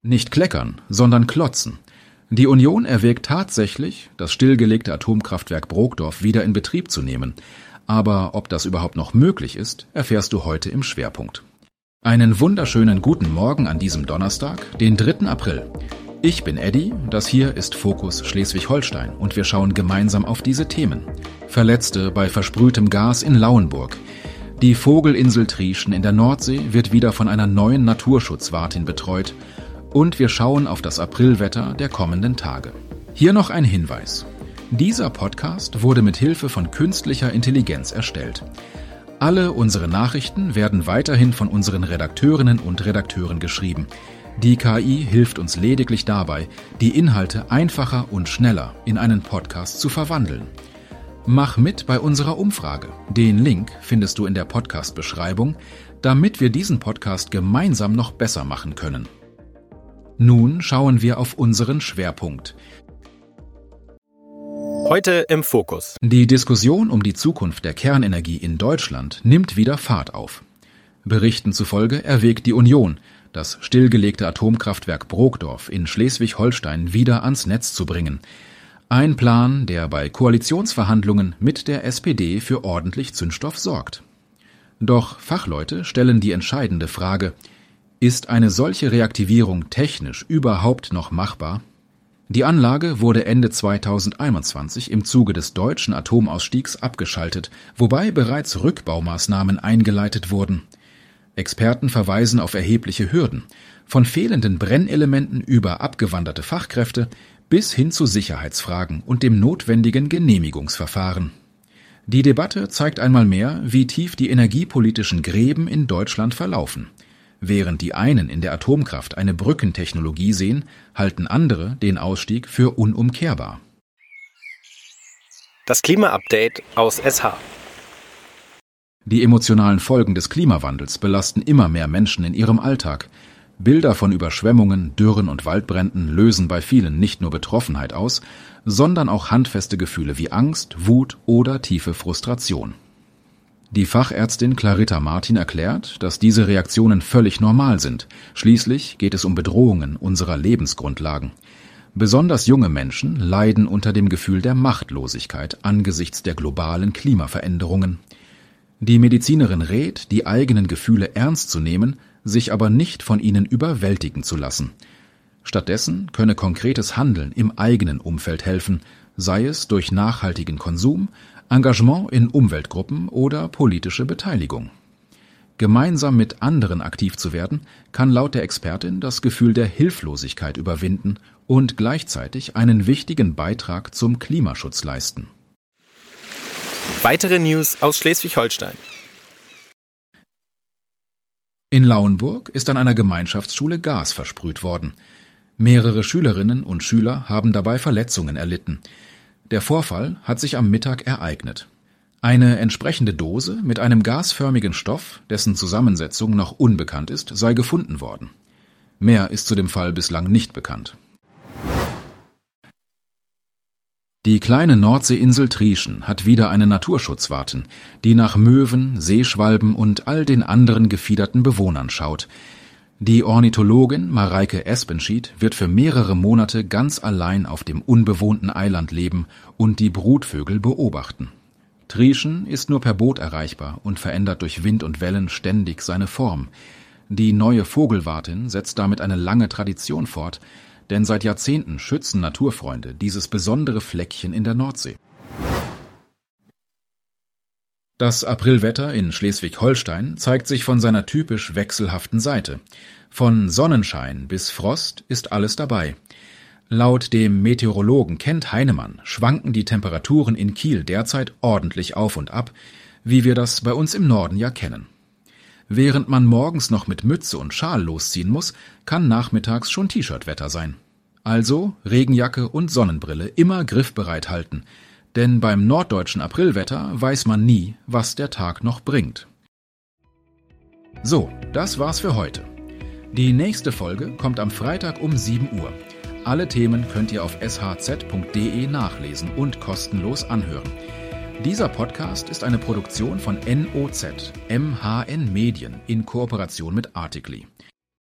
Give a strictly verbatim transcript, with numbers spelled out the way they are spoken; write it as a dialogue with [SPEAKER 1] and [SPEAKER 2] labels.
[SPEAKER 1] Nicht kleckern, sondern klotzen. Die Union erwägt tatsächlich, das stillgelegte Atomkraftwerk Brokdorf wieder in Betrieb zu nehmen. Aber ob das überhaupt noch möglich ist, erfährst du heute im Schwerpunkt. Einen wunderschönen guten Morgen an diesem Donnerstag, den dritten April. Ich bin Eddie, das hier ist Fokus Schleswig-Holstein und wir schauen gemeinsam auf diese Themen. Verletzte bei versprühtem Gas in Lauenburg. Die Vogelinsel Trieschen in der Nordsee wird wieder von einer neuen Naturschutzwartin betreut. Und wir schauen auf das Aprilwetter der kommenden Tage. Hier noch ein Hinweis. Dieser Podcast wurde mit Hilfe von künstlicher Intelligenz erstellt. Alle unsere Nachrichten werden weiterhin von unseren Redakteurinnen und Redakteuren geschrieben. Die K I hilft uns lediglich dabei, die Inhalte einfacher und schneller in einen Podcast zu verwandeln. Mach mit bei unserer Umfrage. Den Link findest du in der Podcast-Beschreibung, damit wir diesen Podcast gemeinsam noch besser machen können. Nun schauen wir auf unseren Schwerpunkt.
[SPEAKER 2] Heute im Fokus.
[SPEAKER 1] Die Diskussion um die Zukunft der Kernenergie in Deutschland nimmt wieder Fahrt auf. Berichten zufolge erwägt die Union, das stillgelegte Atomkraftwerk Brokdorf in Schleswig-Holstein wieder ans Netz zu bringen. Ein Plan, der bei Koalitionsverhandlungen mit der S P D für ordentlich Zündstoff sorgt. Doch Fachleute stellen die entscheidende Frage: Ist eine solche Reaktivierung technisch überhaupt noch machbar? Die Anlage wurde Ende zweitausendeinundzwanzig im Zuge des deutschen Atomausstiegs abgeschaltet, wobei bereits Rückbaumaßnahmen eingeleitet wurden. Experten verweisen auf erhebliche Hürden, von fehlenden Brennelementen über abgewanderte Fachkräfte bis hin zu Sicherheitsfragen und dem notwendigen Genehmigungsverfahren. Die Debatte zeigt einmal mehr, wie tief die energiepolitischen Gräben in Deutschland verlaufen. Während die einen in der Atomkraft eine Brückentechnologie sehen, halten andere den Ausstieg für unumkehrbar.
[SPEAKER 2] Das Klima-Update aus S H.
[SPEAKER 1] Die emotionalen Folgen des Klimawandels belasten immer mehr Menschen in ihrem Alltag. Bilder von Überschwemmungen, Dürren und Waldbränden lösen bei vielen nicht nur Betroffenheit aus, sondern auch handfeste Gefühle wie Angst, Wut oder tiefe Frustration. Die Fachärztin Clarita Martin erklärt, dass diese Reaktionen völlig normal sind. Schließlich geht es um Bedrohungen unserer Lebensgrundlagen. Besonders junge Menschen leiden unter dem Gefühl der Machtlosigkeit angesichts der globalen Klimaveränderungen. Die Medizinerin rät, die eigenen Gefühle ernst zu nehmen, sich aber nicht von ihnen überwältigen zu lassen. Stattdessen könne konkretes Handeln im eigenen Umfeld helfen, sei es durch nachhaltigen Konsum, Engagement in Umweltgruppen oder politische Beteiligung. Gemeinsam mit anderen aktiv zu werden, kann laut der Expertin das Gefühl der Hilflosigkeit überwinden und gleichzeitig einen wichtigen Beitrag zum Klimaschutz leisten.
[SPEAKER 2] Weitere News aus Schleswig-Holstein.
[SPEAKER 1] In Lauenburg ist an einer Gemeinschaftsschule Gas versprüht worden. Mehrere Schülerinnen und Schüler haben dabei Verletzungen erlitten. Der Vorfall hat sich am Mittag ereignet. Eine entsprechende Dose mit einem gasförmigen Stoff, dessen Zusammensetzung noch unbekannt ist, sei gefunden worden. Mehr ist zu dem Fall bislang nicht bekannt. Die kleine Nordseeinsel Trieschen hat wieder eine Naturschutzwartin, die nach Möwen, Seeschwalben und all den anderen gefiederten Bewohnern schaut. Die Ornithologin Mareike Espenschied wird für mehrere Monate ganz allein auf dem unbewohnten Eiland leben und die Brutvögel beobachten. Trieschen ist nur per Boot erreichbar und verändert durch Wind und Wellen ständig seine Form. Die neue Vogelwartin setzt damit eine lange Tradition fort, denn seit Jahrzehnten schützen Naturfreunde dieses besondere Fleckchen in der Nordsee. Das Aprilwetter in Schleswig-Holstein zeigt sich von seiner typisch wechselhaften Seite. Von Sonnenschein bis Frost ist alles dabei. Laut dem Meteorologen Kent Heinemann schwanken die Temperaturen in Kiel derzeit ordentlich auf und ab, wie wir das bei uns im Norden ja kennen. Während man morgens noch mit Mütze und Schal losziehen muss, kann nachmittags schon T-Shirt-Wetter sein. Also Regenjacke und Sonnenbrille immer griffbereit halten, denn beim norddeutschen Aprilwetter weiß man nie, was der Tag noch bringt. So, das war's für heute. Die nächste Folge kommt am Freitag um sieben Uhr. Alle Themen könnt ihr auf s h z punkt d e nachlesen und kostenlos anhören. Dieser Podcast ist eine Produktion von N O Z, M H N Medien in Kooperation mit Articly.